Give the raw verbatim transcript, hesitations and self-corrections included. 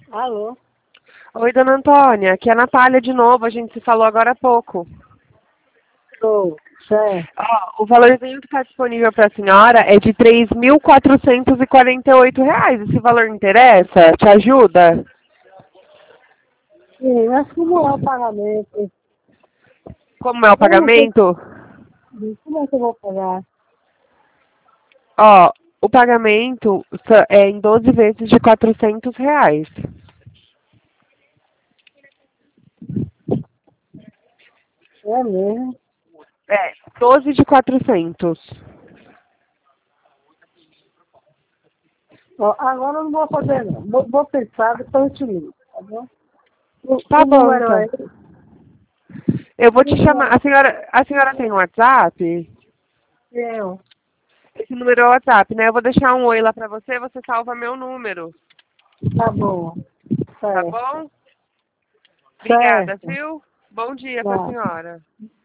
Alô? Oi, dona Antônia, aqui é a Natália de novo, a gente se falou agora há pouco. Estou, certo. Ó, o valorzinho que está disponível para a senhora é de três mil quatrocentos e quarenta e oito reais. Esse valor interessa? Te ajuda? Sim, mas como é o pagamento? Como é o Eu não sei pagamento? como é que eu vou pagar. Ó, o pagamento só- é em doze vezes de quatrocentos reais. É mesmo? É, doze de quatrocentos. Ó, agora eu não vou fazer não. Vou, vou pensar, depois eu te ligo, tá bom? O, Tá o bom, número então. aí, Eu vou o te chamar. número A senhora, a senhora tem um WhatsApp? eu. Esse número é o WhatsApp, né? Eu vou deixar um oi lá pra você, você salva meu número. Tá bom. Tá Certo. bom? Obrigada, Certo. viu? Bom dia pra Tá. senhora.